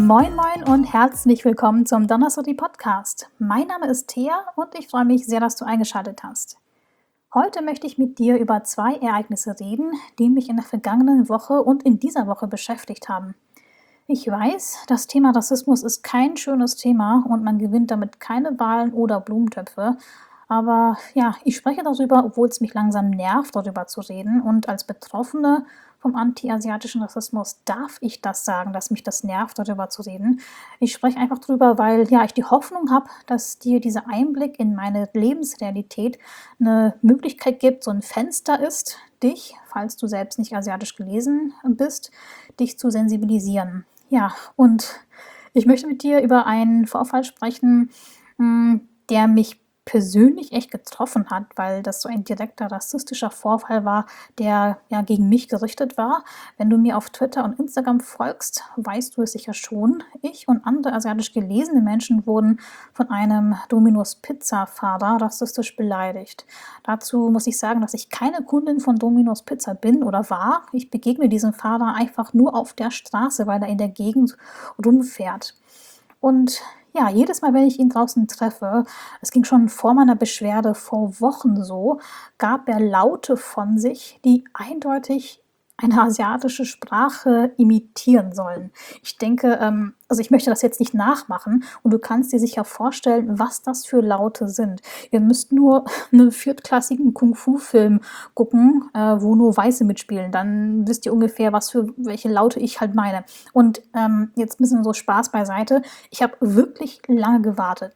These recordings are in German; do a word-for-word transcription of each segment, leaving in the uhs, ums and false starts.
Moin Moin und herzlich willkommen zum Donnerstag Podcast. Mein Name ist Thea und ich freue mich sehr, dass du eingeschaltet hast. Heute möchte ich mit dir über zwei Ereignisse reden, die mich in der vergangenen Woche und in dieser Woche beschäftigt haben. Ich weiß, das Thema Rassismus ist kein schönes Thema und man gewinnt damit keine Wahlen oder Blumentöpfe. Aber ja, ich spreche darüber, obwohl es mich langsam nervt, darüber zu reden. Und als Betroffene vom anti-asiatischen Rassismus darf ich das sagen, dass mich das nervt, darüber zu reden. Ich spreche einfach drüber, weil ja, ich die Hoffnung habe, dass dir dieser Einblick in meine Lebensrealität eine Möglichkeit gibt, so ein Fenster ist, dich, falls du selbst nicht asiatisch gelesen bist, dich zu sensibilisieren. Ja, und ich möchte mit dir über einen Vorfall sprechen, mm, der mich persönlich echt getroffen hat, weil das so ein direkter rassistischer Vorfall war, der ja gegen mich gerichtet war. Wenn du mir auf Twitter und Instagram folgst, weißt du es sicher schon. Ich und andere asiatisch gelesene Menschen wurden von einem Domino's Pizza-Fahrer rassistisch beleidigt. Dazu muss ich sagen, dass ich keine Kundin von Domino's Pizza bin oder war. Ich begegne diesem Fahrer einfach nur auf der Straße, weil er in der Gegend rumfährt. Und ja, jedes Mal, wenn ich ihn draußen treffe, es ging schon vor meiner Beschwerde vor Wochen so, gab er Laute von sich, die eindeutig eine asiatische Sprache imitieren sollen. Ich denke, ähm, also ich möchte das jetzt nicht nachmachen und du kannst dir sicher vorstellen, was das für Laute sind. Ihr müsst nur einen viertklassigen Kung-Fu-Film gucken, äh, wo nur Weiße mitspielen. Dann wisst ihr ungefähr, was für welche Laute ich halt meine. Und ähm, jetzt ein bisschen so Spaß beiseite. Ich habe wirklich lange gewartet.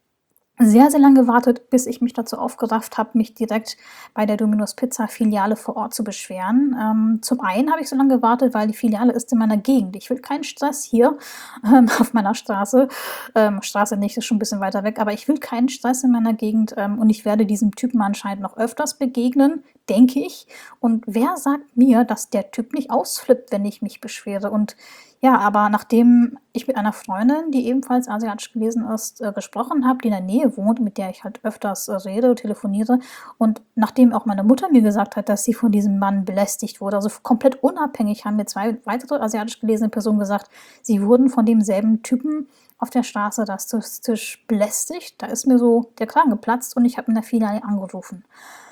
Sehr, sehr lange gewartet, bis ich mich dazu aufgerafft habe, mich direkt bei der Domino's Pizza Filiale vor Ort zu beschweren. Ähm, zum einen habe ich so lange gewartet, weil die Filiale ist in meiner Gegend. Ich will keinen Stress hier ähm, auf meiner Straße. Ähm, Straße nicht, ist schon ein bisschen weiter weg, aber ich will keinen Stress in meiner Gegend ähm, und ich werde diesem Typen anscheinend noch öfters begegnen, denke ich. Und wer sagt mir, dass der Typ nicht ausflippt, wenn ich mich beschwere? Und ja, aber nachdem ich mit einer Freundin, die ebenfalls asiatisch gelesen ist, äh, gesprochen habe, die in der Nähe wohnt, mit der ich halt öfters äh, rede, telefoniere und nachdem auch meine Mutter mir gesagt hat, dass sie von diesem Mann belästigt wurde, also komplett unabhängig, haben mir zwei weitere asiatisch gelesene Personen gesagt, sie wurden von demselben Typen auf der Straße rassistisch belästigt. Da ist mir so der Kragen geplatzt und ich habe in der Filiale angerufen.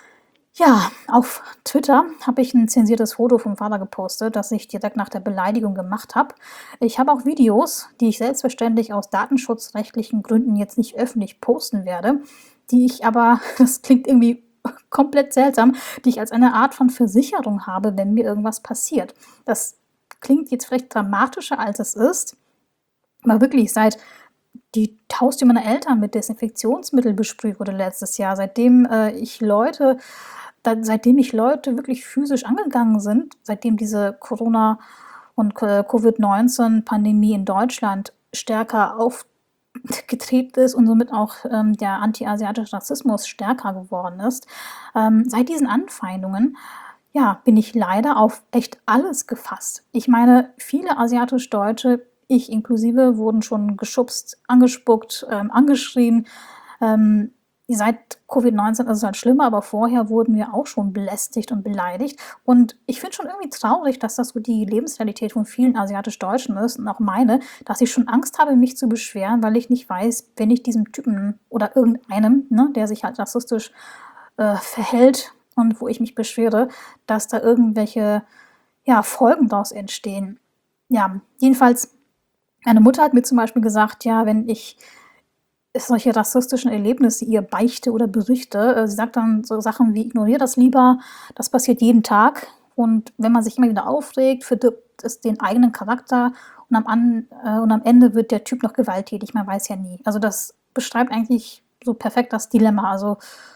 Ja, auf Twitter habe ich ein zensiertes Foto vom Vater gepostet, das ich direkt nach der Beleidigung gemacht habe. Ich habe auch Videos, die ich selbstverständlich aus datenschutzrechtlichen Gründen jetzt nicht öffentlich posten werde, die ich aber, das klingt irgendwie komplett seltsam, die ich als eine Art von Versicherung habe, wenn mir irgendwas passiert. Das klingt jetzt vielleicht dramatischer, als es ist, aber wirklich seit die Haustür meiner Eltern mit Desinfektionsmittel besprüht wurde letztes Jahr, seitdem äh, ich Leute da, seitdem mich Leute wirklich physisch angegangen sind, seitdem diese Corona- und äh, Covid neunzehn Pandemie in Deutschland stärker aufgetreten ist und somit auch ähm, der anti-asiatische Rassismus stärker geworden ist, ähm, seit diesen Anfeindungen, ja, bin ich leider auf echt alles gefasst. Ich meine, viele asiatisch-Deutsche, ich inklusive, wurden schon geschubst, angespuckt, ähm, angeschrien. Ähm, Seit Covid neunzehn ist es halt schlimmer, aber vorher wurden wir auch schon belästigt und beleidigt. Und ich finde schon irgendwie traurig, dass das so die Lebensrealität von vielen asiatisch-Deutschen ist und auch meine, dass ich schon Angst habe, mich zu beschweren, weil ich nicht weiß, wenn ich diesem Typen oder irgendeinem, ne, der sich halt rassistisch äh, verhält und wo ich mich beschwere, dass da irgendwelche ja, Folgen daraus entstehen. Ja, jedenfalls, meine Mutter hat mir zum Beispiel gesagt, ja, wenn ich solche rassistischen Erlebnisse ihr beichte oder berichte. Äh, sie sagt dann so Sachen wie: „Ignoriere das lieber, das passiert jeden Tag und wenn man sich immer wieder aufregt, verdirbt es den eigenen Charakter und am an äh, und am Ende wird der Typ noch gewalttätig, man weiß ja nie.“ Also, das beschreibt eigentlich so perfekt das Dilemma. Also,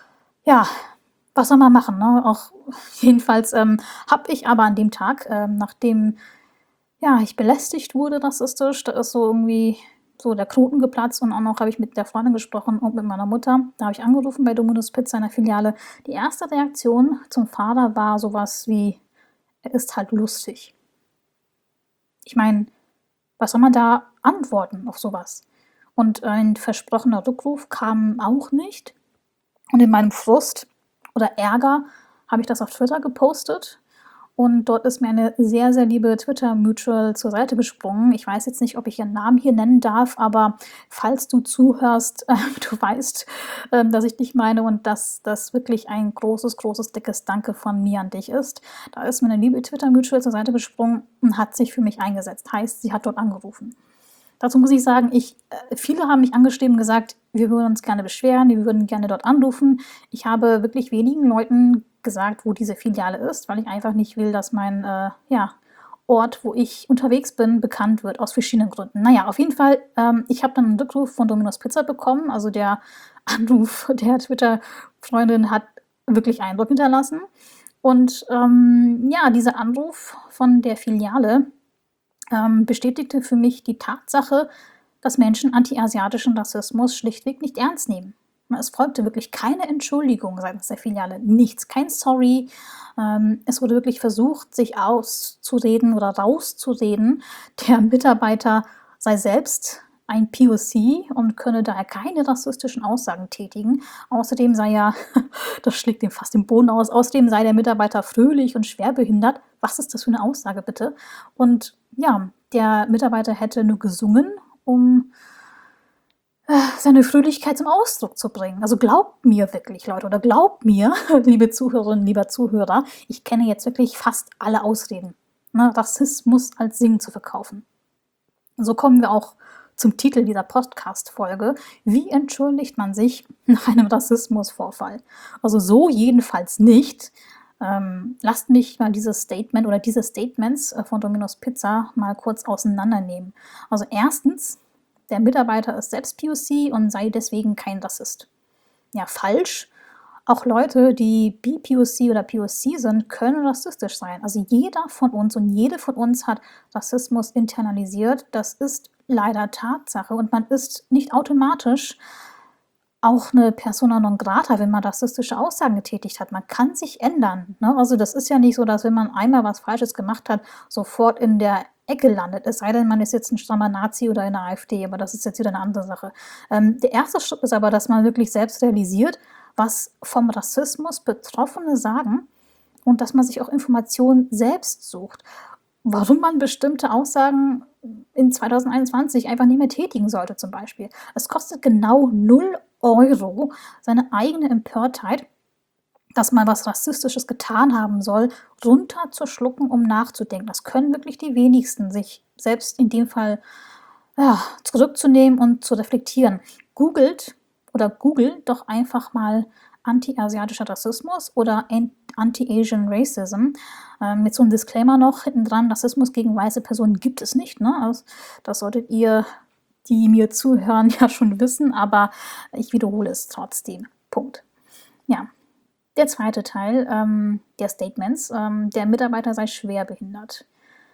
ja, was soll man machen, ne? Auch jedenfalls, ähm, habe ich aber an dem Tag, ähm, nachdem, ja, ich belästigt wurde rassistisch, da ist so irgendwie so der Knoten geplatzt und auch noch habe ich mit der Freundin gesprochen und mit meiner Mutter. Da habe ich angerufen bei Domino's Pizza in der Filiale. Die erste Reaktion zum Vater war sowas wie: „Er ist halt lustig.“ Ich meine, was soll man da antworten auf sowas? Und ein versprochener Rückruf kam auch nicht. Und in meinem Frust oder Ärger habe ich das auf Twitter gepostet Und dort ist mir eine sehr, sehr liebe Twitter-Mutual zur Seite gesprungen. Ich weiß jetzt nicht, ob ich ihren Namen hier nennen darf, aber falls du zuhörst, äh, du weißt, ähm, dass ich dich meine und dass das wirklich ein großes, großes, dickes Danke von mir an dich ist. Da ist mir eine liebe Twitter-Mutual zur Seite gesprungen und hat sich für mich eingesetzt. Heißt, sie hat dort angerufen. Dazu muss ich sagen, ich, äh, viele haben mich angeschrieben und gesagt, wir würden uns gerne beschweren, wir würden gerne dort anrufen. Ich habe wirklich wenigen Leuten gesagt, wo diese Filiale ist, weil ich einfach nicht will, dass mein äh, ja, Ort, wo ich unterwegs bin, bekannt wird, aus verschiedenen Gründen. Naja, auf jeden Fall, ähm, ich habe dann einen Rückruf von Domino's Pizza bekommen. Also der Anruf der Twitter-Freundin hat wirklich Eindruck hinterlassen. Und ähm, ja, dieser Anruf von der Filiale ähm, bestätigte für mich die Tatsache, dass Menschen anti-asiatischen Rassismus schlichtweg nicht ernst nehmen. Es folgte wirklich keine Entschuldigung seitens der Filiale, nichts, kein Sorry. Ähm, es wurde wirklich versucht, sich auszureden oder rauszureden, der Mitarbeiter sei selbst ein P O C und könne daher keine rassistischen Aussagen tätigen. Außerdem sei ja, das schlägt ihm fast den Boden aus, außerdem sei der Mitarbeiter fröhlich und schwerbehindert. Was ist das für eine Aussage bitte? Und ja, der Mitarbeiter hätte nur gesungen, um äh, seine Fröhlichkeit zum Ausdruck zu bringen. Also glaubt mir wirklich, Leute, oder glaubt mir, liebe Zuhörerinnen, lieber Zuhörer, ich kenne jetzt wirklich fast alle Ausreden, ne, Rassismus als Singen zu verkaufen. So kommen wir auch zum Titel dieser Podcast-Folge. Wie entschuldigt man sich nach einem Rassismusvorfall? Also so jedenfalls nicht. Ähm, lasst mich mal dieses Statement oder diese Statements äh, von Domino's Pizza mal kurz auseinandernehmen. Also erstens, der Mitarbeiter ist selbst P O C und sei deswegen kein Rassist. Ja, falsch. Auch Leute, die B P O C oder P O C sind, können rassistisch sein. Also jeder von uns und jede von uns hat Rassismus internalisiert. Das ist leider Tatsache und man ist nicht automatisch auch eine Persona non grata, wenn man rassistische Aussagen getätigt hat. Man kann sich ändern, ne? Also das ist ja nicht so, dass wenn man einmal was Falsches gemacht hat, sofort in der Ecke landet. Es sei denn, man ist jetzt ein strammer Nazi oder in der AfD, aber das ist jetzt wieder eine andere Sache. Ähm, der erste Schritt ist aber, dass man wirklich selbst realisiert, was vom Rassismus Betroffene sagen und dass man sich auch Informationen selbst sucht. Warum man bestimmte Aussagen in zweitausendeinundzwanzig einfach nicht mehr tätigen sollte zum Beispiel. Es kostet genau null Euro, seine eigene Empörtheit, dass man was Rassistisches getan haben soll, runterzuschlucken, um nachzudenken. Das können wirklich die wenigsten, sich selbst in dem Fall ja, zurückzunehmen und zu reflektieren. Googelt oder googelt doch einfach mal anti-asiatischer Rassismus oder Anti-Asian Racism. Ähm, mit so einem Disclaimer noch hinten dran, Rassismus gegen weiße Personen gibt es nicht. Ne? Also, das solltet ihr, die mir zuhören, ja schon wissen, aber ich wiederhole es trotzdem. Punkt. Ja, der zweite Teil ähm, der Statements, ähm, der Mitarbeiter sei schwerbehindert.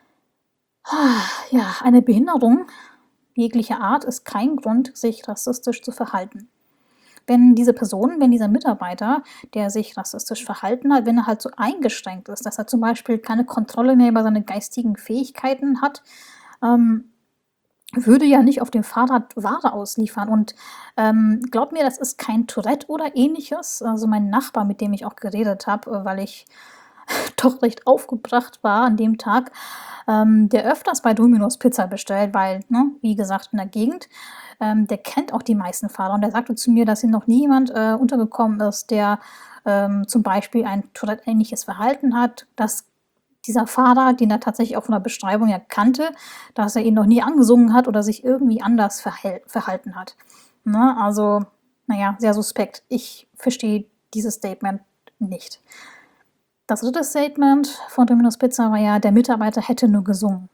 Ja, eine Behinderung jeglicher Art ist kein Grund, sich rassistisch zu verhalten. Wenn diese Person, wenn dieser Mitarbeiter, der sich rassistisch verhalten hat, wenn er halt so eingeschränkt ist, dass er zum Beispiel keine Kontrolle mehr über seine geistigen Fähigkeiten hat, ähm, würde ja nicht auf dem Fahrrad Ware ausliefern. Und ähm, glaubt mir, das ist kein Tourette oder ähnliches. Also mein Nachbar, mit dem ich auch geredet habe, weil ich doch recht aufgebracht war an dem Tag, ähm, der öfters bei Domino's Pizza bestellt, weil, ne, wie gesagt, in der Gegend, ähm, der kennt auch die meisten Fahrer. Und der sagte zu mir, dass ihm noch nie jemand äh, untergekommen ist, der ähm, zum Beispiel ein Tourette-ähnliches Verhalten hat, dass dieser Fahrer, den er tatsächlich auch von der Beschreibung ja kannte, dass er ihn noch nie angesungen hat oder sich irgendwie anders verhält, verhalten hat. Ne? Also, naja, sehr suspekt. Ich verstehe dieses Statement nicht. Das dritte Statement von Domino's Pizza war ja, der Mitarbeiter hätte nur gesungen.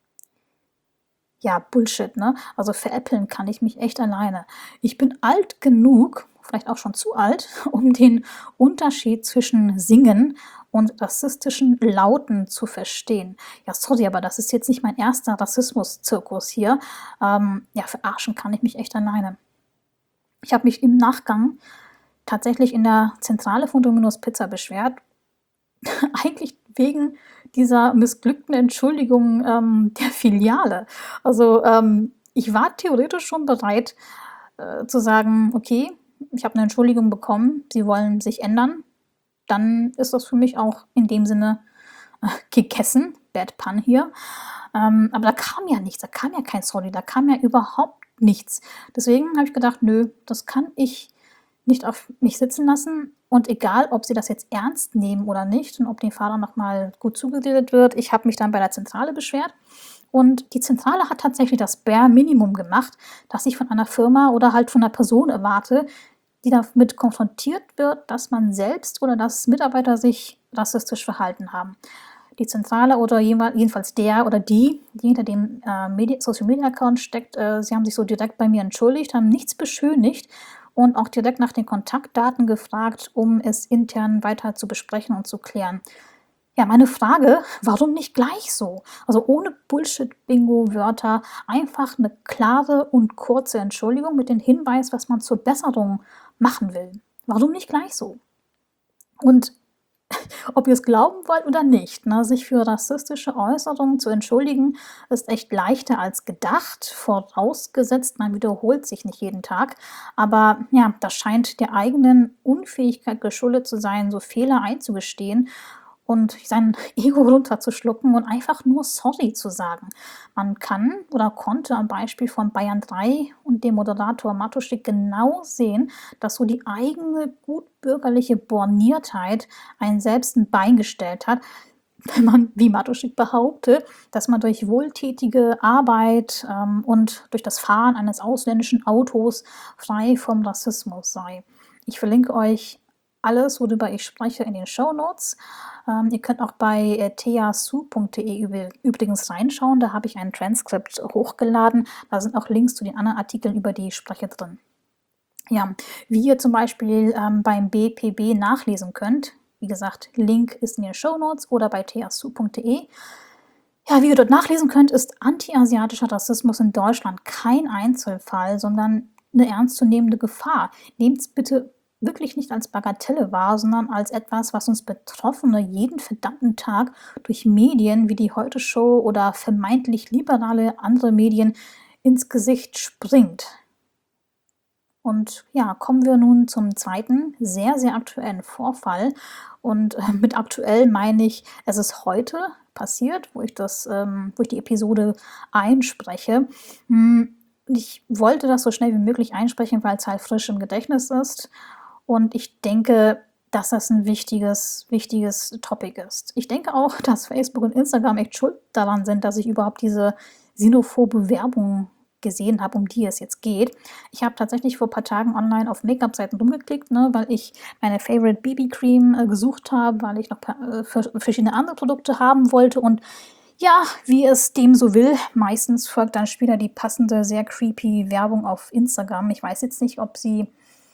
Ja, Bullshit, ne? Also veräppeln kann ich mich echt alleine. Ich bin alt genug, vielleicht auch schon zu alt, um den Unterschied zwischen Singen und rassistischen Lauten zu verstehen. Ja, sorry, aber das ist jetzt nicht mein erster Rassismus-Zirkus hier. Ähm, ja, verarschen kann ich mich echt alleine. Ich habe mich im Nachgang tatsächlich in der Zentrale von Domino's Pizza beschwert, eigentlich wegen dieser missglückten Entschuldigung ähm, der Filiale. Also ähm, ich war theoretisch schon bereit äh, zu sagen, okay, ich habe eine Entschuldigung bekommen, sie wollen sich ändern. Dann ist das für mich auch in dem Sinne gegessen. Bad Pun hier. Ähm, aber da kam ja nichts, da kam ja kein Sorry, da kam ja überhaupt nichts. Deswegen habe ich gedacht, nö, das kann ich nicht auf mich sitzen lassen. Und egal, ob sie das jetzt ernst nehmen oder nicht und ob dem Fahrer nochmal gut zugeredet wird, ich habe mich dann bei der Zentrale beschwert. Und die Zentrale hat tatsächlich das Bare Minimum gemacht, das ich von einer Firma oder halt von einer Person erwarte, die damit konfrontiert wird, dass man selbst oder dass Mitarbeiter sich rassistisch verhalten haben. Die Zentrale oder jedenfalls der oder die, die hinter dem äh, Medi- Social Media Account steckt, äh, sie haben sich so direkt bei mir entschuldigt, haben nichts beschönigt und auch direkt nach den Kontaktdaten gefragt, um es intern weiter zu besprechen und zu klären. Ja, meine Frage, warum nicht gleich so? Also ohne Bullshit-Bingo-Wörter, einfach eine klare und kurze Entschuldigung mit dem Hinweis, was man zur Besserung machen will. Warum nicht gleich so? Und ob ihr es glauben wollt oder nicht, ne, sich für rassistische Äußerungen zu entschuldigen, ist echt leichter als gedacht, vorausgesetzt, man wiederholt sich nicht jeden Tag. Aber ja, das scheint der eigenen Unfähigkeit geschuldet zu sein, so Fehler einzugestehen und sein Ego runterzuschlucken und einfach nur sorry zu sagen. Man kann oder konnte am Beispiel von Bayern drei und dem Moderator Matuschik genau sehen, dass so die eigene gutbürgerliche Borniertheit einen selbst ein Bein gestellt hat, wenn man, wie Matuschik behauptet, dass man durch wohltätige Arbeit ähm, und durch das Fahren eines ausländischen Autos frei vom Rassismus sei. Ich verlinke euch alles, worüber ich spreche, in den Shownotes. Ähm, ihr könnt auch bei äh, teasu punkt de übrigens reinschauen. Da habe ich ein Transkript hochgeladen. Da sind auch Links zu den anderen Artikeln, über die ich spreche, drin. Ja, wie ihr zum Beispiel ähm, beim B P B nachlesen könnt. Wie gesagt, Link ist in den Shownotes oder bei teasu punkt de. Ja, wie ihr dort nachlesen könnt, ist anti-asiatischer Rassismus in Deutschland kein Einzelfall, sondern eine ernstzunehmende Gefahr. Nehmt es bitte wirklich nicht als Bagatelle wahr, sondern als etwas, was uns Betroffene jeden verdammten Tag durch Medien wie die Heute Show oder vermeintlich liberale andere Medien ins Gesicht springt. Und ja, kommen wir nun zum zweiten, sehr, sehr aktuellen Vorfall. Und äh, mit aktuell meine ich, es ist heute passiert, wo ich, das, ähm, wo ich die Episode einspreche. Hm, Ich wollte das so schnell wie möglich einsprechen, weil es halt frisch im Gedächtnis ist. Und ich denke, dass das ein wichtiges, wichtiges Topic ist. Ich denke auch, dass Facebook und Instagram echt schuld daran sind, dass ich überhaupt diese xenophobe Werbung gesehen habe, um die es jetzt geht. Ich habe tatsächlich vor ein paar Tagen online auf Make-up-Seiten rumgeklickt, ne, weil ich meine Favorite B B-Cream äh, gesucht habe, weil ich noch äh, verschiedene andere Produkte haben wollte und ja, wie es dem so will, meistens folgt dann später die passende, sehr creepy Werbung auf Instagram. Ich weiß jetzt nicht, ob sie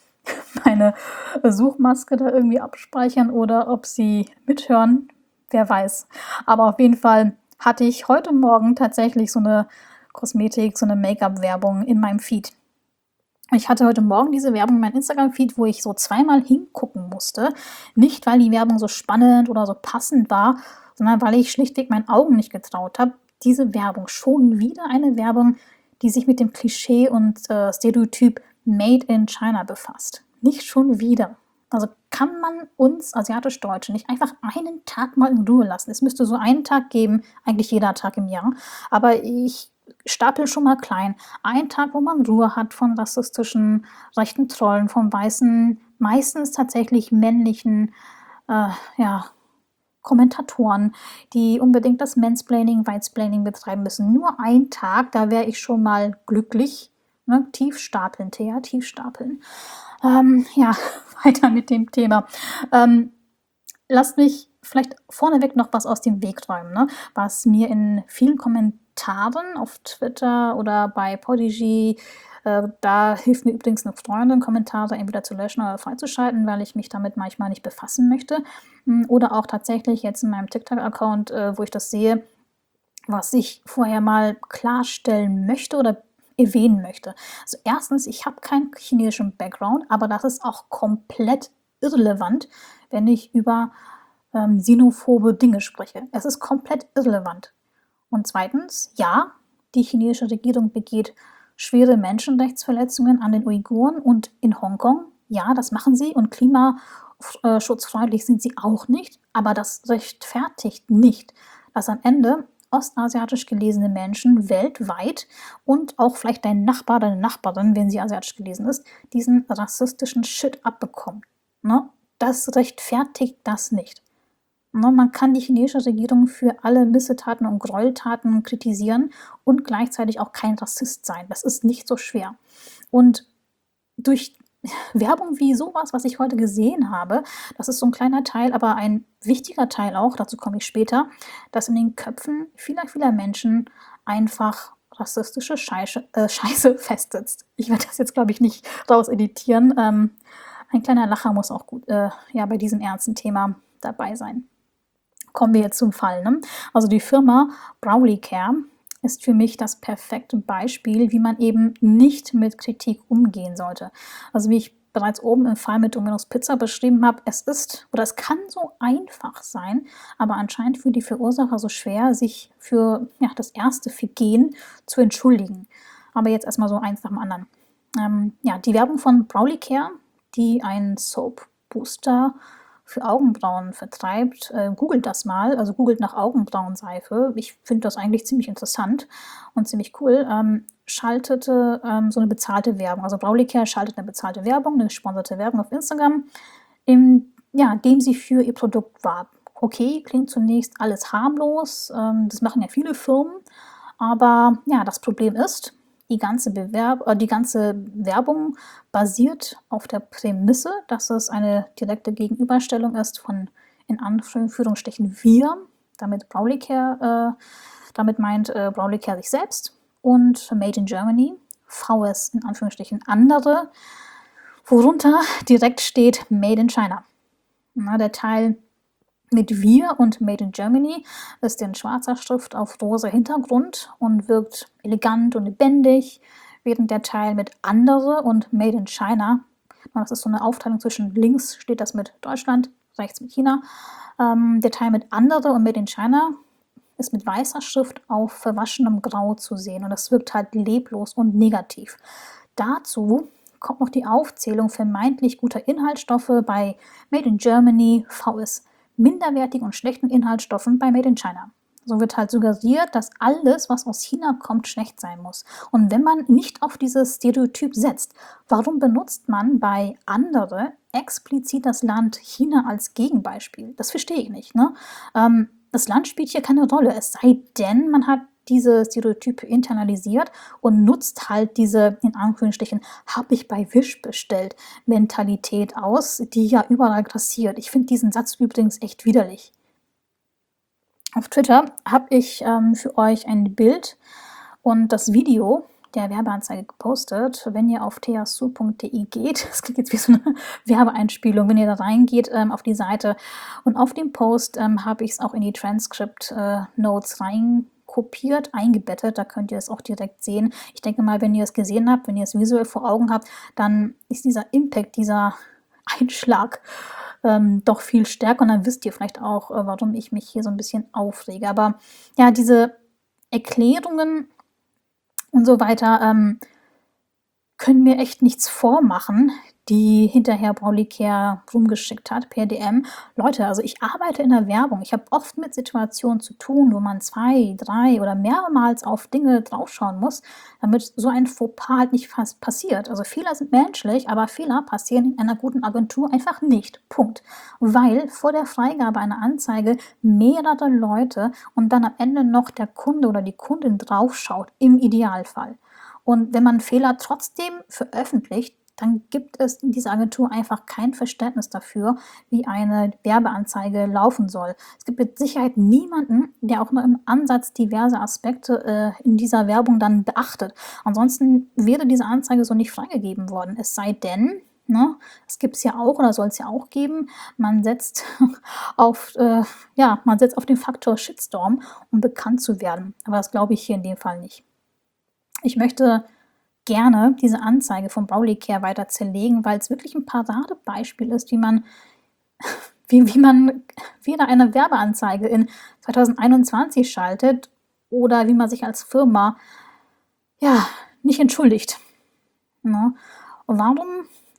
meine Suchmaske da irgendwie abspeichern oder ob sie mithören, wer weiß. Aber auf jeden Fall hatte ich heute Morgen tatsächlich so eine Kosmetik, so eine Make-up-Werbung in meinem Feed. Ich hatte heute Morgen diese Werbung in meinem Instagram-Feed, wo ich so zweimal hingucken musste. Nicht, weil die Werbung so spannend oder so passend war, sondern weil ich schlichtweg meinen Augen nicht getraut habe. Diese Werbung, schon wieder eine Werbung, die sich mit dem Klischee und äh, Stereotyp Made in China befasst. Nicht schon wieder. Also kann man uns Asiatisch-Deutsche nicht einfach einen Tag mal in Ruhe lassen? Es müsste so einen Tag geben, eigentlich jeder Tag im Jahr. Aber ich stapel schon mal klein. Ein Tag, wo man Ruhe hat von rassistischen rechten Trollen, von weißen, meistens tatsächlich männlichen äh, ja, Kommentatoren, die unbedingt das Mansplaining, Whitesplaining betreiben müssen. Nur ein Tag, da wäre ich schon mal glücklich. Ne? Tief stapeln, Thea, tief stapeln. Ähm, ja, weiter mit dem Thema. Ähm, lasst mich vielleicht vorneweg noch was aus dem Weg räumen, ne? Was mir in vielen Kommentaren auf Twitter oder bei Podigy, äh, da hilft mir übrigens eine Freundin, Kommentare entweder zu löschen oder freizuschalten, weil ich mich damit manchmal nicht befassen möchte. Oder auch tatsächlich jetzt in meinem TikTok-Account, äh, wo ich das sehe, was ich vorher mal klarstellen möchte oder erwähnen möchte. Also erstens, ich habe keinen chinesischen Background, aber das ist auch komplett irrelevant, wenn ich über ähm, xenophobe Dinge spreche. Es ist komplett irrelevant. Und zweitens, ja, die chinesische Regierung begeht schwere Menschenrechtsverletzungen an den Uiguren und in Hongkong. Ja, das machen sie und Klima äh, schutzfreundlich sind sie auch nicht, aber das rechtfertigt nicht, dass am Ende ostasiatisch gelesene Menschen weltweit und auch vielleicht dein Nachbar, deine Nachbarin, wenn sie asiatisch gelesen ist, diesen rassistischen Shit abbekommen. Ne? Das rechtfertigt das nicht. Ne? Man kann die chinesische Regierung für alle Missetaten und Gräueltaten kritisieren und gleichzeitig auch kein Rassist sein. Das ist nicht so schwer. Und durch Werbung wie sowas, was ich heute gesehen habe, das ist so ein kleiner Teil, aber ein wichtiger Teil auch, dazu komme ich später, dass in den Köpfen vieler, vieler Menschen einfach rassistische Scheiße, äh, Scheiße festsitzt. Ich werde das jetzt, glaube ich, nicht rauseditieren. Ähm, ein kleiner Lacher muss auch gut äh, ja, bei diesem ernsten Thema dabei sein. Kommen wir jetzt zum Fall. Ne? Also die Firma Browly Care ist für mich das perfekte Beispiel, wie man eben nicht mit Kritik umgehen sollte. Also wie ich bereits oben im Fall mit Domino's Pizza beschrieben habe, es ist oder es kann so einfach sein, aber anscheinend für die Verursacher so schwer, sich für ja, das erste Vergehen zu entschuldigen. Aber jetzt erstmal so eins nach dem anderen. Ähm, ja, die Werbung von Browly Care, die einen Soap Booster für Augenbrauen vertreibt, äh, googelt das mal, also googelt nach Augenbrauenseife. Ich finde das eigentlich ziemlich interessant und ziemlich cool. Ähm, schaltete ähm, so eine bezahlte Werbung. Also Browly Care schaltet eine bezahlte Werbung, eine gesponserte Werbung auf Instagram, in ja, dem sie für ihr Produkt warb. Okay, klingt zunächst alles harmlos, ähm, das machen ja viele Firmen, aber ja, das Problem ist, die ganze, Bewerb äh, die ganze Werbung basiert auf der Prämisse, dass es eine direkte Gegenüberstellung ist von, in Anführungsstrichen, wir, damit Browly Care, äh, damit meint äh, Browly Care sich selbst, und Made in Germany, V S in Anführungsstrichen andere, worunter direkt steht Made in China. Na, der Teil mit wir und Made in Germany ist in schwarzer Schrift auf rosa Hintergrund und wirkt elegant und lebendig, während der Teil mit andere und Made in China, das ist so eine Aufteilung zwischen links steht das mit Deutschland, rechts mit China, ähm, der Teil mit andere und Made in China ist mit weißer Schrift auf verwaschenem Grau zu sehen und das wirkt halt leblos und negativ. Dazu kommt noch die Aufzählung vermeintlich guter Inhaltsstoffe bei Made in Germany, V S minderwertigen und schlechten Inhaltsstoffen bei Made in China. So wird halt suggeriert, dass alles, was aus China kommt, schlecht sein muss. Und wenn man nicht auf dieses Stereotyp setzt, warum benutzt man bei andere explizit das Land China als Gegenbeispiel? Das verstehe ich nicht. Ne? Ähm, das Land spielt hier keine Rolle, es sei denn, man hat diese Stereotype internalisiert und nutzt halt diese, in Anführungsstrichen, habe ich bei Wish bestellt, Mentalität aus, die ja überall grassiert. Ich finde diesen Satz übrigens echt widerlich. Auf Twitter habe ich ähm, für euch ein Bild und das Video der Werbeanzeige gepostet. Wenn ihr auf teasu punkt de geht, das klingt jetzt wie so eine Werbeeinspielung, wenn ihr da reingeht ähm, auf die Seite und auf dem Post ähm, habe ich es auch in die Transcript-Notes äh, rein kopiert, eingebettet, da könnt ihr es auch direkt sehen. Ich denke mal, wenn ihr es gesehen habt, wenn ihr es visuell vor Augen habt, dann ist dieser Impact, dieser Einschlag ähm, doch viel stärker und dann wisst ihr vielleicht auch, äh, warum ich mich hier so ein bisschen aufrege. Aber ja, diese Erklärungen und so weiter ähm, können mir echt nichts vormachen, die hinterher Browly Care rumgeschickt hat, per D M. Leute, also ich arbeite in der Werbung. Ich habe oft mit Situationen zu tun, wo man zwei, drei oder mehrmals auf Dinge draufschauen muss, damit so ein Fauxpas halt nicht fast passiert. Also Fehler sind menschlich, aber Fehler passieren in einer guten Agentur einfach nicht. Punkt. Weil vor der Freigabe einer Anzeige mehrere Leute und dann am Ende noch der Kunde oder die Kundin draufschaut, im Idealfall. Und wenn man Fehler trotzdem veröffentlicht, dann gibt es in dieser Agentur einfach kein Verständnis dafür, wie eine Werbeanzeige laufen soll. Es gibt mit Sicherheit niemanden, der auch nur im Ansatz diverse Aspekte äh, in dieser Werbung dann beachtet. Ansonsten wäre diese Anzeige so nicht freigegeben worden. Es sei denn, ne, es gibt es ja auch oder soll es ja auch geben, man setzt auf, äh, ja, man setzt auf den Faktor Shitstorm, um bekannt zu werden. Aber das glaube ich hier in dem Fall nicht. Ich möchte gerne diese Anzeige von Browly Care weiter zerlegen, weil es wirklich ein Paradebeispiel ist, wie man, wie, wie man weder eine Werbeanzeige in zwanzig einundzwanzig schaltet oder wie man sich als Firma ja, nicht entschuldigt. Ne? Und warum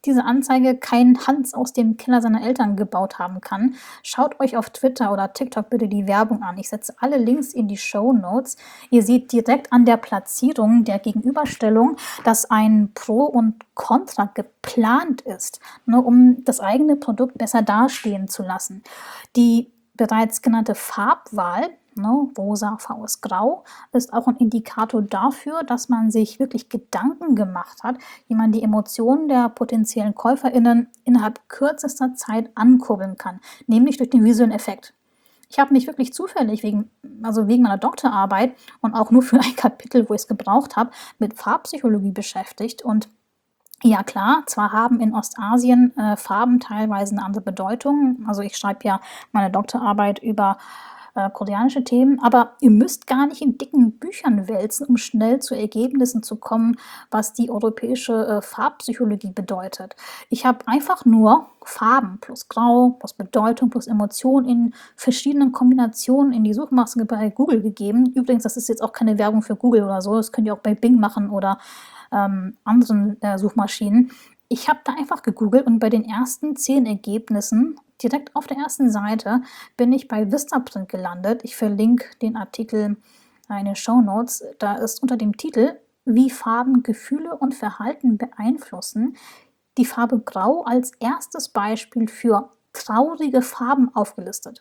diese Anzeige kein Hans aus dem Keller seiner Eltern gebaut haben kann, schaut euch auf Twitter oder TikTok bitte die Werbung an. Ich setze alle Links in die Shownotes. Ihr seht direkt an der Platzierung der Gegenüberstellung, dass ein Pro und Contra geplant ist, ne, um das eigene Produkt besser dastehen zu lassen. Die bereits genannte Farbwahl, ne, rosa, V ist grau, ist auch ein Indikator dafür, dass man sich wirklich Gedanken gemacht hat, wie man die Emotionen der potenziellen KäuferInnen innerhalb kürzester Zeit ankurbeln kann, nämlich durch den visuellen Effekt. Ich habe mich wirklich zufällig wegen, also wegen meiner Doktorarbeit und auch nur für ein Kapitel, wo ich es gebraucht habe, mit Farbpsychologie beschäftigt. Und ja klar, zwar haben in Ostasien äh, Farben teilweise eine andere Bedeutung. Also ich schreibe ja meine Doktorarbeit über äh, koreanische Themen, aber ihr müsst gar nicht in dicken Büchern wälzen, um schnell zu Ergebnissen zu kommen, was die europäische äh, Farbpsychologie bedeutet. Ich habe einfach nur Farben plus Grau plus Bedeutung plus Emotion in verschiedenen Kombinationen in die Suchmaske bei Google gegeben. Übrigens, das ist jetzt auch keine Werbung für Google oder so, das könnt ihr auch bei Bing machen oder ähm, anderen äh, Suchmaschinen. Ich habe da einfach gegoogelt und bei den ersten zehn Ergebnissen, direkt auf der ersten Seite, bin ich bei Vistaprint gelandet. Ich verlinke den Artikel in den Shownotes. Da ist unter dem Titel "Wie Farben Gefühle und Verhalten beeinflussen" die Farbe Grau als erstes Beispiel für traurige Farben aufgelistet.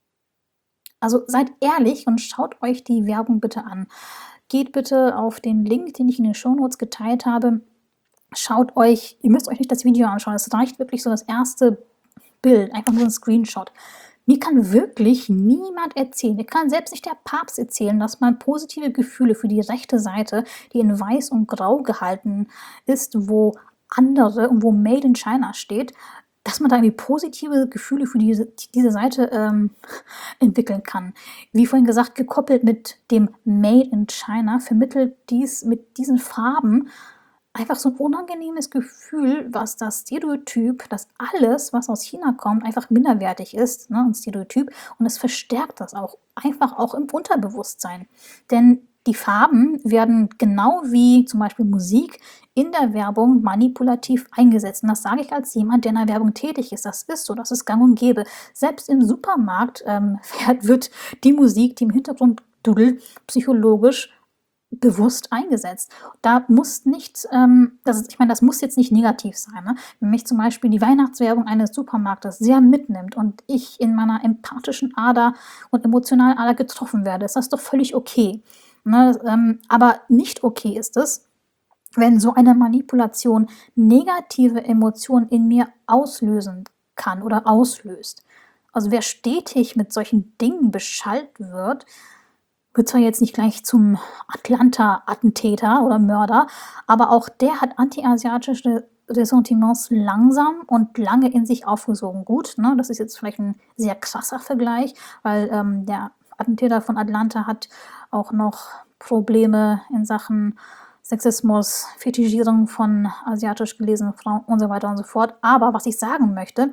Also seid ehrlich und schaut euch die Werbung bitte an. Geht bitte auf den Link, den ich in den Shownotes geteilt habe. Schaut euch, ihr müsst euch nicht das Video anschauen, es reicht wirklich so das erste Bild, einfach nur ein Screenshot. Mir kann wirklich niemand erzählen, mir kann selbst nicht der Papst erzählen, dass man positive Gefühle für die rechte Seite, die in weiß und grau gehalten ist, wo andere und wo Made in China steht, dass man da irgendwie positive Gefühle für diese, diese Seite ähm, entwickeln kann. Wie vorhin gesagt, gekoppelt mit dem Made in China vermittelt dies mit diesen Farben einfach so ein unangenehmes Gefühl, was das Stereotyp, dass alles, was aus China kommt, einfach minderwertig ist, ne, ein Stereotyp. Und es verstärkt das auch, einfach auch im Unterbewusstsein. Denn die Farben werden genau wie zum Beispiel Musik in der Werbung manipulativ eingesetzt. Und das sage ich als jemand, der in der Werbung tätig ist. Das ist so, das ist gang und gäbe. Selbst im Supermarkt ähm, wird die Musik, die im Hintergrund dudelt, psychologisch bewusst eingesetzt. Da muss nicht, ähm, das ist, ich meine, das muss jetzt nicht negativ sein. Ne? Wenn mich zum Beispiel die Weihnachtswerbung eines Supermarktes sehr mitnimmt und ich in meiner empathischen Ader und emotionalen Ader getroffen werde, ist das doch völlig okay. Ne? Ähm, aber nicht okay ist es, wenn so eine Manipulation negative Emotionen in mir auslösen kann oder auslöst. Also wer stetig mit solchen Dingen beschallt wird, wird zwar jetzt nicht gleich zum Atlanta-Attentäter oder Mörder, aber auch der hat antiasiatische Ressentiments langsam und lange in sich aufgesogen. Gut, ne, das ist jetzt vielleicht ein sehr krasser Vergleich, weil ähm, der Attentäter von Atlanta hat auch noch Probleme in Sachen Sexismus, Fetischierung von asiatisch gelesenen Frauen und so weiter und so fort. Aber was ich sagen möchte,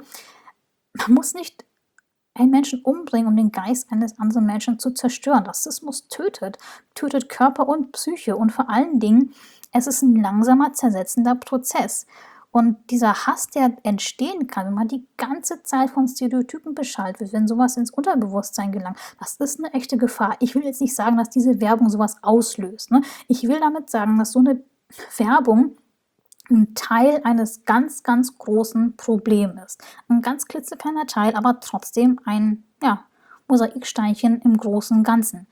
man muss nicht einen Menschen umbringen, um den Geist eines anderen Menschen zu zerstören. Rassismus tötet, tötet Körper und Psyche und vor allen Dingen, es ist ein langsamer, zersetzender Prozess. Und dieser Hass, der entstehen kann, wenn man die ganze Zeit von Stereotypen beschallt wird, wenn sowas ins Unterbewusstsein gelangt, das ist eine echte Gefahr. Ich will jetzt nicht sagen, dass diese Werbung sowas auslöst. Ne? Ich will damit sagen, dass so eine Werbung ein Teil eines ganz, ganz großen Problems ist. Ein ganz klitzekleiner Teil, aber trotzdem ein, ja, Mosaiksteinchen im großen Ganzen.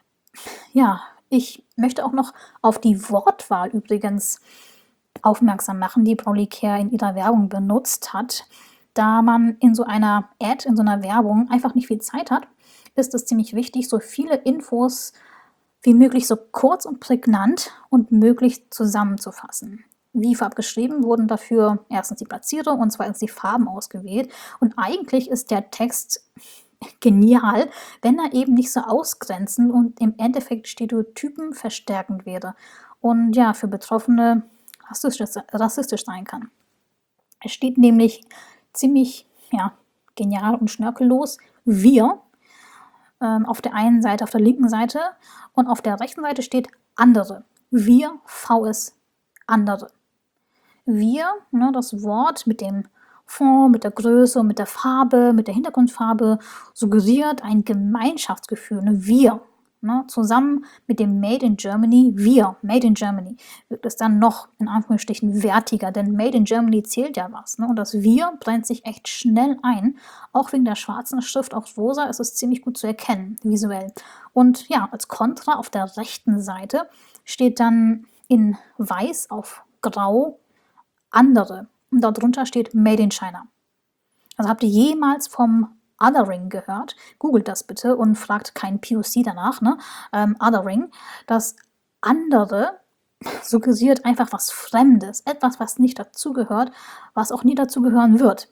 Ja, ich möchte auch noch auf die Wortwahl übrigens aufmerksam machen, die Pauli Kerr in ihrer Werbung benutzt hat. Da man in so einer Ad, in so einer Werbung einfach nicht viel Zeit hat, ist es ziemlich wichtig, so viele Infos wie möglich so kurz und prägnant und möglich zusammenzufassen. Wie vorab geschrieben, wurden dafür erstens die Platzierung und zweitens die Farben ausgewählt. Und eigentlich ist der Text genial, wenn er eben nicht so ausgrenzend und im Endeffekt Stereotypen verstärkend wäre. Und ja, für Betroffene rassistisch, rassistisch sein kann. Es steht nämlich ziemlich ja, genial und schnörkellos "wir" ähm, auf der einen Seite, auf der linken Seite, und auf der rechten Seite steht "andere". Wir, V S, andere. Wir, ne, das Wort mit dem Fond, mit der Größe, mit der Farbe, mit der Hintergrundfarbe suggeriert ein Gemeinschaftsgefühl. Ne? Wir, ne? Zusammen mit dem Made in Germany, wir, Made in Germany, wird es dann noch in Anführungsstrichen wertiger, denn Made in Germany zählt ja was. Ne? Und das Wir brennt sich echt schnell ein. Auch wegen der schwarzen Schrift auf rosa ist es ziemlich gut zu erkennen, visuell. Und ja, als Kontra auf der rechten Seite steht dann in weiß auf grau andere. Und darunter steht Made in China. Also habt ihr jemals vom Othering gehört? Googelt das bitte und fragt kein P O C danach. Ne? Ähm, Othering. Das andere suggeriert einfach was Fremdes, etwas, was nicht dazugehört, was auch nie dazugehören wird,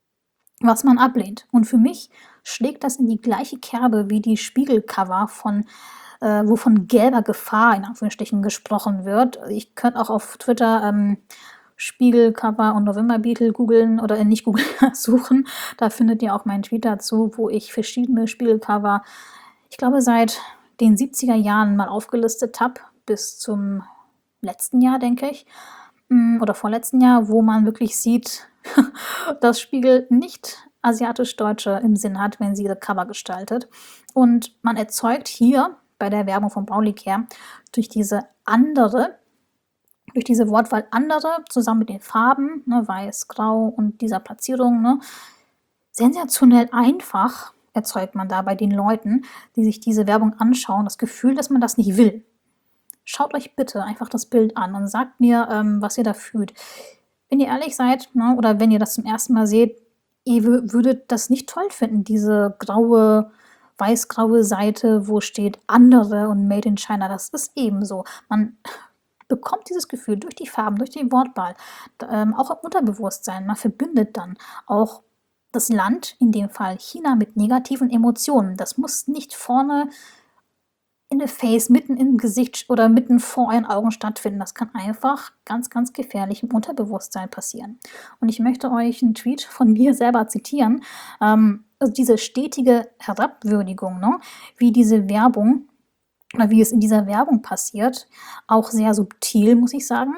was man ablehnt. Und für mich schlägt das in die gleiche Kerbe wie die Spiegelcover von äh, wo von gelber Gefahr in Anführungsstrichen gesprochen wird. Ich könnte auch auf Twitter ähm, Spiegelcover und November Beetle googeln oder äh, nicht googeln, suchen. Da findet ihr auch meinen Tweet dazu, wo ich verschiedene Spiegelcover, ich glaube seit den siebziger Jahren mal aufgelistet habe, bis zum letzten Jahr, denke ich, oder vorletzten Jahr, wo man wirklich sieht, dass Spiegel nicht asiatisch-Deutsche im Sinn hat, wenn sie ihre Cover gestaltet. Und man erzeugt hier bei der Werbung von Braulicare durch diese andere durch diese Wortwahl andere, zusammen mit den Farben, ne, weiß, grau und dieser Platzierung, ne, sensationell einfach erzeugt man da bei den Leuten, die sich diese Werbung anschauen, das Gefühl, dass man das nicht will. Schaut euch bitte einfach das Bild an und sagt mir, ähm, was ihr da fühlt. Wenn ihr ehrlich seid, ne, oder wenn ihr das zum ersten Mal seht, ihr würdet das nicht toll finden, diese graue, weiß-graue Seite, wo steht andere und Made in China. Das ist eben so. Man bekommt dieses Gefühl durch die Farben, durch die Wortwahl, ähm, auch im Unterbewusstsein. Man verbindet dann auch das Land, in dem Fall China, mit negativen Emotionen. Das muss nicht vorne in the face, mitten im Gesicht oder mitten vor euren Augen stattfinden. Das kann einfach ganz, ganz gefährlich im Unterbewusstsein passieren. Und ich möchte euch einen Tweet von mir selber zitieren. Ähm, also diese stetige Herabwürdigung, ne? Wie diese Werbung oder wie es in dieser Werbung passiert, auch sehr subtil, muss ich sagen.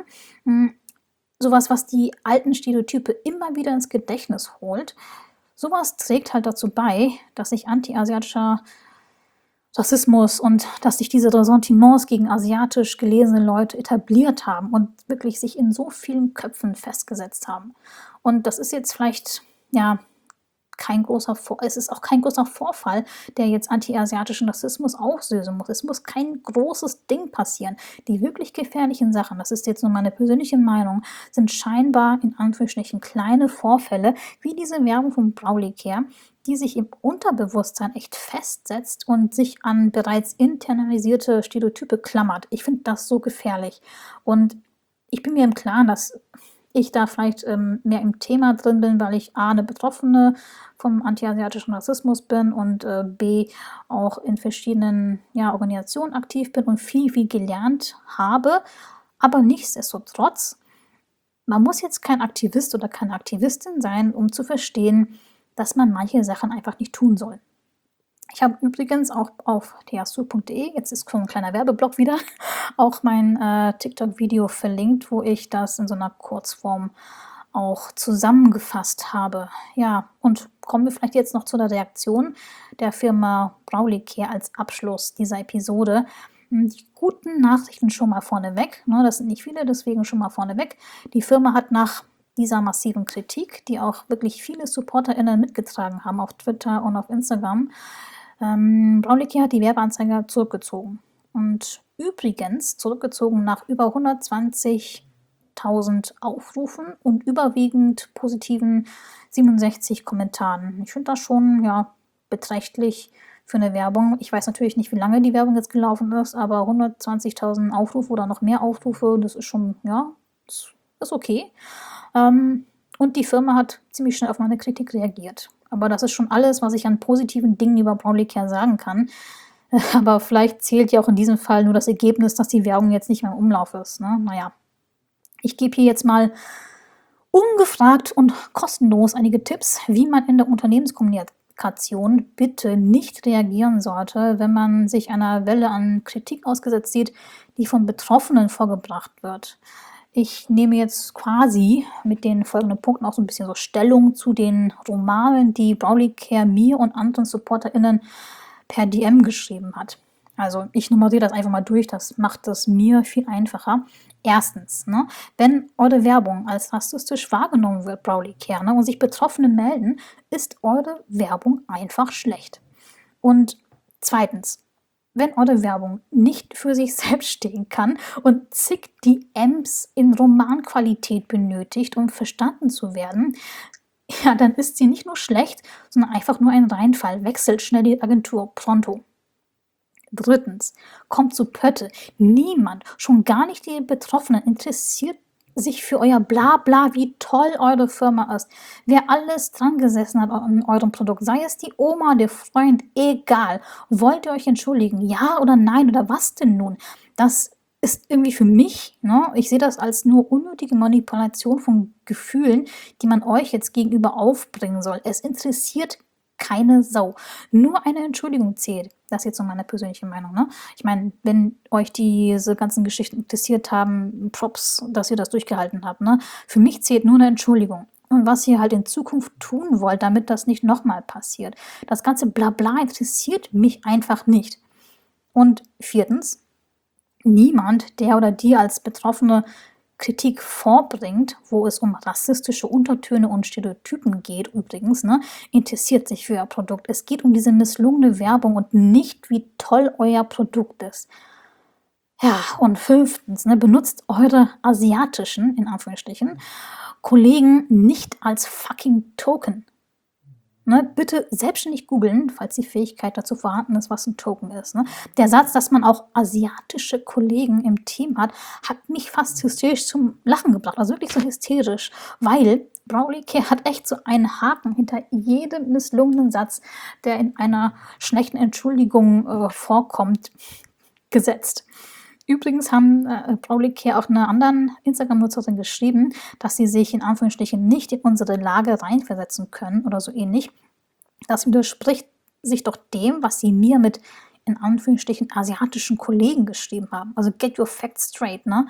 Sowas, was die alten Stereotype immer wieder ins Gedächtnis holt, sowas trägt halt dazu bei, dass sich anti-asiatischer Rassismus und dass sich diese Ressentiments gegen asiatisch gelesene Leute etabliert haben und wirklich sich in so vielen Köpfen festgesetzt haben. Und das ist jetzt vielleicht, ja, kein großer Vor es ist auch kein großer Vorfall, der jetzt anti-asiatischen Rassismus auslösen muss. Es muss kein großes Ding passieren. Die wirklich gefährlichen Sachen, das ist jetzt nur meine persönliche Meinung, sind scheinbar in Anführungsstrichen kleine Vorfälle, wie diese Werbung von Braulicare, die sich im Unterbewusstsein echt festsetzt und sich an bereits internalisierte Stereotype klammert. Ich finde das so gefährlich. Und ich bin mir im Klaren, dass ich da vielleicht ähm, mehr im Thema drin bin, weil ich A, eine Betroffene vom antiasiatischen Rassismus bin und äh, B, auch in verschiedenen ja, Organisationen aktiv bin und viel, viel gelernt habe. Aber nichtsdestotrotz, man muss jetzt kein Aktivist oder keine Aktivistin sein, um zu verstehen, dass man manche Sachen einfach nicht tun soll. Ich habe übrigens auch auf theasu punkt de, jetzt ist so ein kleiner Werbeblock wieder, auch mein äh, TikTok-Video verlinkt, wo ich das in so einer Kurzform auch zusammengefasst habe. Ja, und kommen wir vielleicht jetzt noch zu der Reaktion der Firma Braulicare als Abschluss dieser Episode. Die guten Nachrichten schon mal vorneweg, ne, das sind nicht viele, deswegen schon mal vorneweg. Die Firma hat nach dieser massiven Kritik, die auch wirklich viele SupporterInnen mitgetragen haben auf Twitter und auf Instagram, Ähm, Braulicare hat die Werbeanzeige zurückgezogen. Und übrigens zurückgezogen nach über hundertzwanzigtausend Aufrufen und überwiegend positiven siebenundsechzig Kommentaren. Ich finde das schon ja, beträchtlich für eine Werbung. Ich weiß natürlich nicht, wie lange die Werbung jetzt gelaufen ist, aber hundertzwanzigtausend Aufrufe oder noch mehr Aufrufe, das ist schon, ja, das ist okay. Ähm, und die Firma hat ziemlich schnell auf meine Kritik reagiert. Aber das ist schon alles, was ich an positiven Dingen über Braulicare sagen kann. Aber vielleicht zählt ja auch in diesem Fall nur das Ergebnis, dass die Werbung jetzt nicht mehr im Umlauf ist. Ne? Naja, ich gebe hier jetzt mal ungefragt und kostenlos einige Tipps, wie man in der Unternehmenskommunikation bitte nicht reagieren sollte, wenn man sich einer Welle an Kritik ausgesetzt sieht, die von Betroffenen vorgebracht wird. Ich nehme jetzt quasi mit den folgenden Punkten auch so ein bisschen so Stellung zu den Romanen, die Browly Care mir und anderen SupporterInnen per D M geschrieben hat. Also ich nummeriere das einfach mal durch, das macht es mir viel einfacher. Erstens, ne, wenn eure Werbung als rassistisch wahrgenommen wird, Browly Care, ne, und sich Betroffene melden, ist eure Werbung einfach schlecht. Und zweitens, wenn eure Werbung nicht für sich selbst stehen kann und zig D Ms in Romanqualität benötigt, um verstanden zu werden, ja, dann ist sie nicht nur schlecht, sondern einfach nur ein Reinfall. Wechselt schnell die Agentur, pronto. Drittens, kommt zu Pötte. Niemand, schon gar nicht die Betroffenen, interessiert sich für euer Blabla, wie toll eure Firma ist. Wer alles dran gesessen hat an eurem Produkt, sei es die Oma, der Freund, egal. Wollt ihr euch entschuldigen? Ja oder nein oder was denn nun? Das ist irgendwie für mich, ne, ich sehe das als nur unnötige Manipulation von Gefühlen, die man euch jetzt gegenüber aufbringen soll. Es interessiert keine Sau. Nur eine Entschuldigung zählt. Das ist jetzt so meine persönliche Meinung. Ne? Ich meine, wenn euch diese ganzen Geschichten interessiert haben, Props, dass ihr das durchgehalten habt. Ne? Für mich zählt nur eine Entschuldigung. Und was ihr halt in Zukunft tun wollt, damit das nicht nochmal passiert. Das ganze Blabla interessiert mich einfach nicht. Und viertens, niemand, der oder die als Betroffene Kritik vorbringt, wo es um rassistische Untertöne und Stereotypen geht übrigens, ne, interessiert sich für ihr Produkt. Es geht um diese misslungene Werbung und nicht, wie toll euer Produkt ist. Ja, und fünftens, ne, benutzt eure asiatischen, in Anführungsstrichen, Kollegen nicht als fucking Token. Ne, bitte selbstständig googeln, falls die Fähigkeit dazu vorhanden ist, was ein Token ist. Ne? Der Satz, dass man auch asiatische Kollegen im Team hat, hat mich fast hysterisch zum Lachen gebracht. Also wirklich so hysterisch, weil Browly Care hat echt so einen Haken hinter jedem misslungenen Satz, der in einer schlechten Entschuldigung äh, vorkommt, gesetzt. Übrigens haben äh, Browly Care auch einer anderen Instagram-Nutzerin geschrieben, dass sie sich in Anführungsstrichen nicht in unsere Lage reinversetzen können oder so ähnlich. Das widerspricht sich doch dem, was sie mir mit in Anführungsstrichen asiatischen Kollegen geschrieben haben. Also get your facts straight, ne?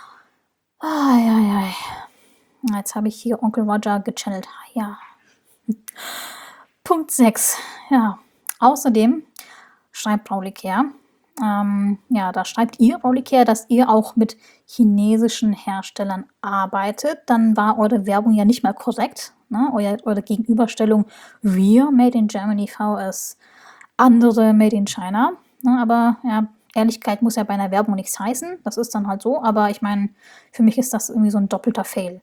Ai, Jetzt habe ich hier Onkel Roger gechannelt. Ja. Punkt sechs. Ja. Außerdem schreibt Browly Care, Ähm, ja, da schreibt ihr, Browly Care, dass ihr auch mit chinesischen Herstellern arbeitet. Dann war eure Werbung ja nicht mehr korrekt. Ne? Euer, eure Gegenüberstellung wir Made in Germany vs andere Made in China. Ne? Aber ja, Ehrlichkeit muss ja bei einer Werbung nichts heißen. Das ist dann halt so. Aber ich meine, für mich ist das irgendwie so ein doppelter Fail.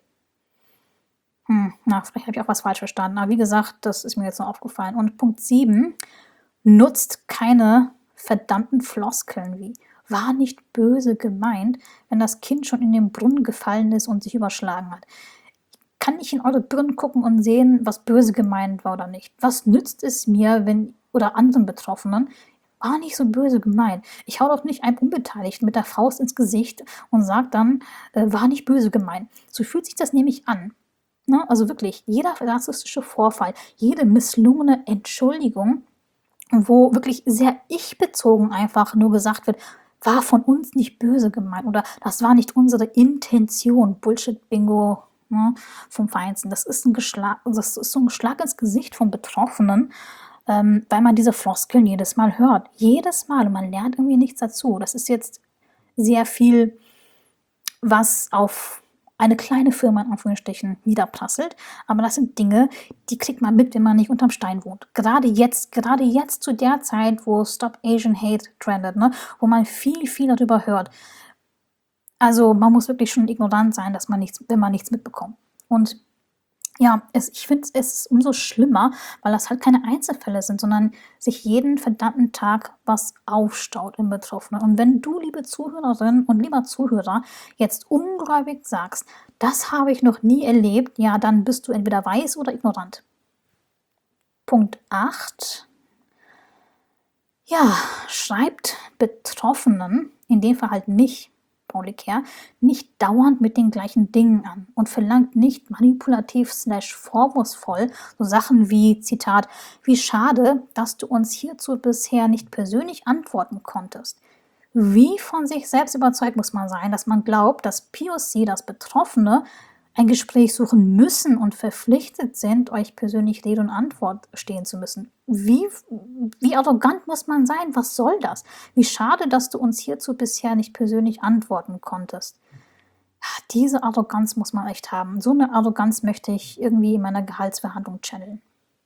Hm, na, vielleicht habe ich auch was falsch verstanden. Aber wie gesagt, das ist mir jetzt noch aufgefallen. Und Punkt sieben, nutzt keine verdammten Floskeln wie war nicht böse gemeint, wenn das Kind schon in den Brunnen gefallen ist und sich überschlagen hat. Kann ich in eure Birnen gucken und sehen, was böse gemeint war oder nicht? Was nützt es mir, wenn oder anderen Betroffenen, war nicht so böse gemeint. Ich hau doch nicht einem Unbeteiligten mit der Faust ins Gesicht und sag dann, äh, war nicht böse gemeint. So fühlt sich das nämlich an. Ne? Also wirklich, jeder rassistische Vorfall, jede misslungene Entschuldigung, wo wirklich sehr ich-bezogen einfach nur gesagt wird, war von uns nicht böse gemeint oder das war nicht unsere Intention. Bullshit-Bingo, ne, vom Feinsten. Das ist, ein Geschlag, das ist so ein Schlag ins Gesicht von Betroffenen, ähm, weil man diese Floskeln jedes Mal hört. Jedes Mal. Und man lernt irgendwie nichts dazu. Das ist jetzt sehr viel, was auf eine kleine Firma in Anführungsstrichen niederprasselt. Aber das sind Dinge, die kriegt man mit, wenn man nicht unterm Stein wohnt. Gerade jetzt, gerade jetzt zu der Zeit, wo Stop Asian Hate trendet, ne, wo man viel, viel darüber hört. Also man muss wirklich schon ignorant sein, dass man nichts, wenn man nichts mitbekommt. Und ja, es, ich finde es ist umso schlimmer, weil das halt keine Einzelfälle sind, sondern sich jeden verdammten Tag was aufstaut im Betroffenen. Und wenn du, liebe Zuhörerin und lieber Zuhörer, jetzt ungläubig sagst, das habe ich noch nie erlebt, ja, dann bist du entweder weiß oder ignorant. Punkt acht. Ja, schreibt Betroffenen, in dem Fall halt mich, Browly Care, nicht dauernd mit den gleichen Dingen an und verlangt nicht manipulativ slash vorwurfsvoll so Sachen wie, Zitat, wie schade, dass du uns hierzu bisher nicht persönlich antworten konntest. Wie von sich selbst überzeugt muss man sein, dass man glaubt, dass P O C, dass Betroffene, ein Gespräch suchen müssen und verpflichtet sind, euch persönlich Rede und Antwort stehen zu müssen. Wie, wie arrogant muss man sein? Was soll das? Wie schade, dass du uns hierzu bisher nicht persönlich antworten konntest. Ja, diese Arroganz muss man echt haben. So eine Arroganz möchte ich irgendwie in meiner Gehaltsverhandlung channeln.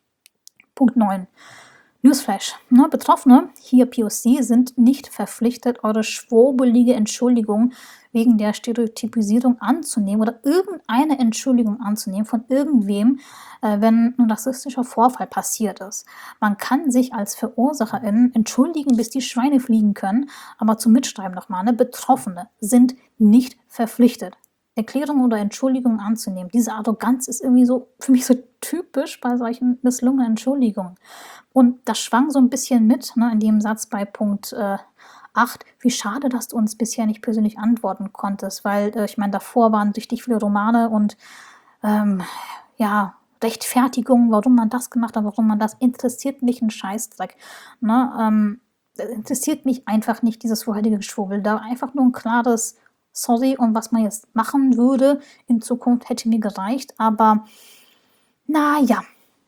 Punkt neun. Newsflash. Ne, Betroffene, hier P O C, sind nicht verpflichtet, eure schwurbelige Entschuldigung wegen der Stereotypisierung anzunehmen oder irgendeine Entschuldigung anzunehmen von irgendwem, äh, wenn ein rassistischer Vorfall passiert ist. Man kann sich als Verursacherin entschuldigen, bis die Schweine fliegen können, aber zum Mitschreiben nochmal, ne, Betroffene sind nicht verpflichtet, Erklärungen oder Entschuldigungen anzunehmen. Diese Arroganz ist irgendwie so für mich so typisch bei solchen misslungenen Entschuldigungen. Und das schwang so ein bisschen mit, ne, in dem Satz bei Punkt äh, acht. Wie schade, dass du uns bisher nicht persönlich antworten konntest, weil äh, ich meine, davor waren richtig viele Romane und ähm, ja, Rechtfertigungen, warum man das gemacht hat, warum man das, interessiert mich ein Scheißdreck. Ne? Ähm, interessiert mich einfach nicht, dieses vorherige Geschwurbel. Da einfach nur ein klares Sorry und was man jetzt machen würde in Zukunft hätte mir gereicht, aber naja,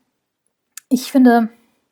ich finde,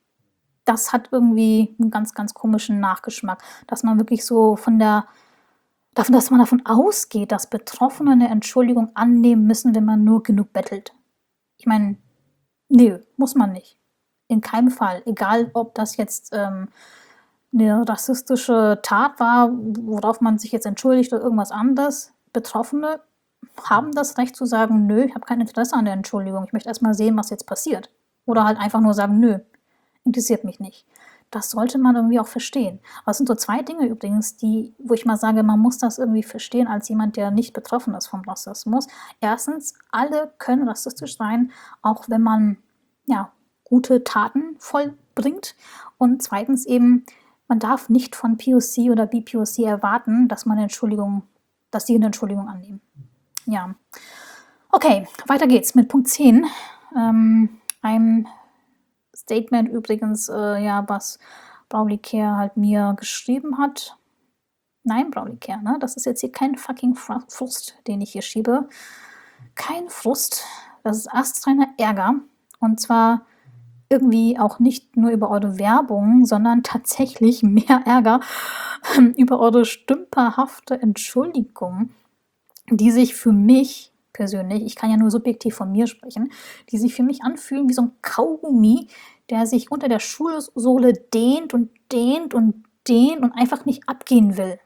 das hat irgendwie einen ganz, ganz komischen Nachgeschmack, dass man wirklich so von der, davon, dass man davon ausgeht, dass Betroffene eine Entschuldigung annehmen müssen, wenn man nur genug bettelt. Ich meine, nee, muss man nicht. In keinem Fall. Egal, ob das jetzt ähm, eine rassistische Tat war, worauf man sich jetzt entschuldigt oder irgendwas anderes. Betroffene haben das Recht zu sagen, nö, ich habe kein Interesse an der Entschuldigung. Ich möchte erst mal sehen, was jetzt passiert. Oder halt einfach nur sagen, nö, interessiert mich nicht. Das sollte man irgendwie auch verstehen. Aber es sind so zwei Dinge übrigens, die, wo ich mal sage, man muss das irgendwie verstehen als jemand, der nicht betroffen ist vom Rassismus. Erstens, alle können rassistisch sein, auch wenn man ja, gute Taten vollbringt. Und zweitens eben, man darf nicht von P O C oder B P O C erwarten, dass man eine Entschuldigung, dass die eine Entschuldigung annehmen. Ja. Okay, weiter geht's mit Punkt zehn. Ähm, ein Statement übrigens, äh, ja, was Brawly Care halt mir geschrieben hat. Nein, Brawly Care, ne? Das ist jetzt hier kein fucking Frust, den ich hier schiebe. Kein Frust. Das ist astreiner Ärger. Und zwar irgendwie auch nicht nur über eure Werbung, sondern tatsächlich mehr Ärger über eure stümperhafte Entschuldigung, die sich für mich persönlich, ich kann ja nur subjektiv von mir sprechen, die sich für mich anfühlen wie so ein Kaugummi, der sich unter der Schuhsohle dehnt und dehnt und dehnt und einfach nicht abgehen will.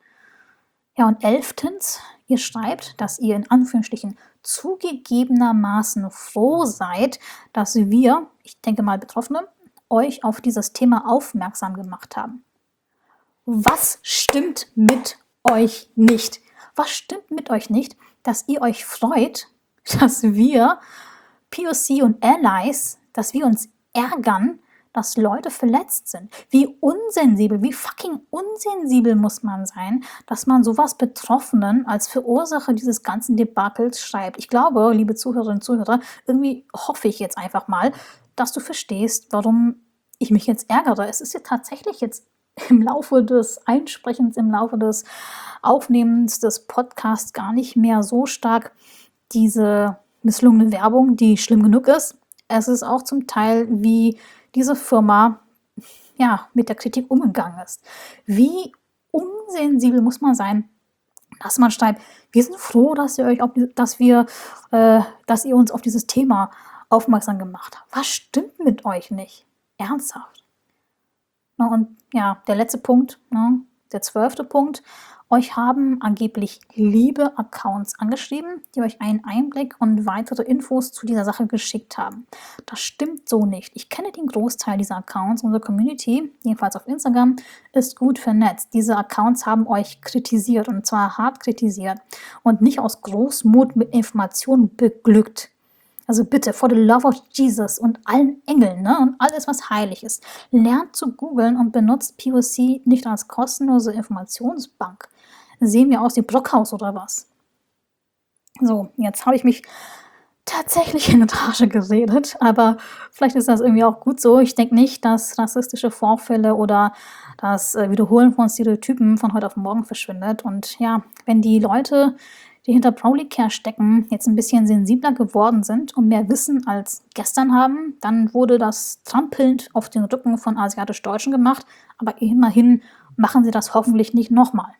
Ja, und elftens, ihr schreibt, dass ihr in Anführungsstrichen zugegebenermaßen froh seid, dass wir, ich denke mal Betroffene, euch auf dieses Thema aufmerksam gemacht haben. Was stimmt mit euch nicht? Was stimmt mit euch nicht, dass ihr euch freut, dass wir P O C und Allies, dass wir uns ärgern, dass Leute verletzt sind? Wie unsensibel, wie fucking unsensibel muss man sein, dass man sowas Betroffenen als Verursacher dieses ganzen Debakels schreibt. Ich glaube, liebe Zuhörerinnen und Zuhörer, irgendwie hoffe ich jetzt einfach mal, dass du verstehst, warum ich mich jetzt ärgere. Es ist ja tatsächlich jetzt im Laufe des Einsprechens, im Laufe des Aufnehmens des Podcasts gar nicht mehr so stark diese misslungene Werbung, die schlimm genug ist. Es ist auch zum Teil, wie diese Firma ja, mit der Kritik umgegangen ist. Wie unsensibel muss man sein, dass man schreibt, wir sind froh, dass ihr, euch auf, dass wir, äh, dass ihr uns auf dieses Thema aufmerksam gemacht habt. Was stimmt mit euch nicht? Ernsthaft. Na, und ja, der letzte Punkt, ne, der zwölfte Punkt. Euch haben angeblich liebe Accounts angeschrieben, die euch einen Einblick und weitere Infos zu dieser Sache geschickt haben. Das stimmt so nicht. Ich kenne den Großteil dieser Accounts. Unsere Community, jedenfalls auf Instagram, ist gut vernetzt. Diese Accounts haben euch kritisiert, und zwar hart kritisiert und nicht aus Großmut mit Informationen beglückt. Also bitte, for the love of Jesus und allen Engeln, ne, und alles, was heilig ist, lernt zu googeln und benutzt P O C nicht als kostenlose Informationsbank. Sehen wir aus wie Brockhaus oder was? So, jetzt habe ich mich tatsächlich in Rage geredet, aber vielleicht ist das irgendwie auch gut so. Ich denke nicht, dass rassistische Vorfälle oder das äh, Wiederholen von Stereotypen von heute auf morgen verschwindet. Und ja, wenn die Leute, die hinter Prowly-Care stecken, jetzt ein bisschen sensibler geworden sind und mehr Wissen als gestern haben, dann wurde das trampelnd auf den Rücken von Asiatisch-Deutschen gemacht. Aber immerhin machen sie das hoffentlich nicht nochmal.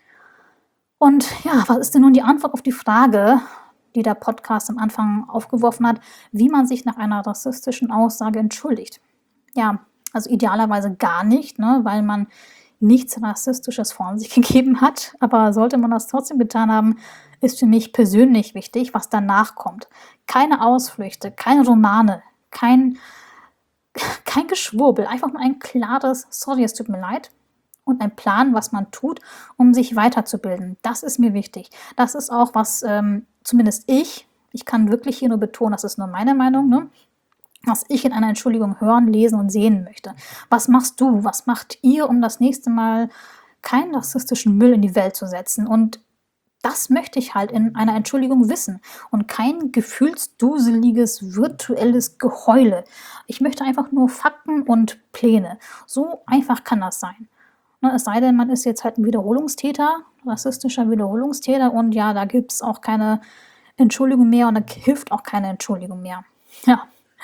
Und ja, was ist denn nun die Antwort auf die Frage, die der Podcast am Anfang aufgeworfen hat, wie man sich nach einer rassistischen Aussage entschuldigt? Ja, also idealerweise gar nicht, ne, weil man nichts Rassistisches von sich gegeben hat. Aber sollte man das trotzdem getan haben, ist für mich persönlich wichtig, was danach kommt. Keine Ausflüchte, keine Romane, kein, kein Geschwurbel, einfach nur ein klares Sorry, es tut mir leid. Und ein Plan, was man tut, um sich weiterzubilden. Das ist mir wichtig. Das ist auch, was ähm, zumindest ich, ich kann wirklich hier nur betonen, das ist nur meine Meinung, ne? Was ich in einer Entschuldigung hören, lesen und sehen möchte. Was machst du? Was macht ihr, um das nächste Mal keinen rassistischen Müll in die Welt zu setzen? Und das möchte ich halt in einer Entschuldigung wissen und kein gefühlsduseliges, virtuelles Geheule. Ich möchte einfach nur Fakten und Pläne. So einfach kann das sein. Ne, es sei denn, man ist jetzt halt ein Wiederholungstäter, rassistischer Wiederholungstäter und ja, da gibt es auch keine Entschuldigung mehr und da hilft auch keine Entschuldigung mehr. Ja,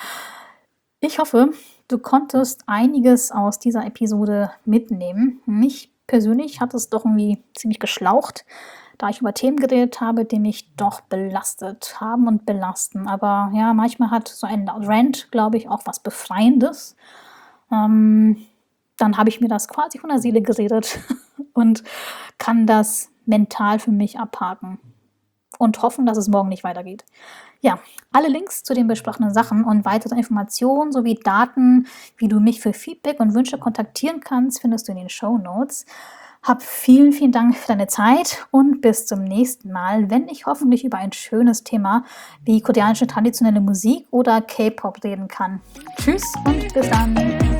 ich hoffe, du konntest einiges aus dieser Episode mitnehmen. Mich persönlich hat es doch irgendwie ziemlich geschlaucht, da ich über Themen geredet habe, die mich doch belastet haben und belasten. Aber ja, manchmal hat so ein Rant, glaube ich, auch was Befreiendes. Ähm, dann habe ich mir das quasi von der Seele geredet und kann das mental für mich abhaken und hoffen, dass es morgen nicht weitergeht. Ja, alle Links zu den besprochenen Sachen und weitere Informationen sowie Daten, wie du mich für Feedback und Wünsche kontaktieren kannst, findest du in den Shownotes. Hab vielen, vielen Dank für deine Zeit und bis zum nächsten Mal, wenn ich hoffentlich über ein schönes Thema wie koreanische traditionelle Musik oder K-Pop reden kann. Tschüss und bis dann!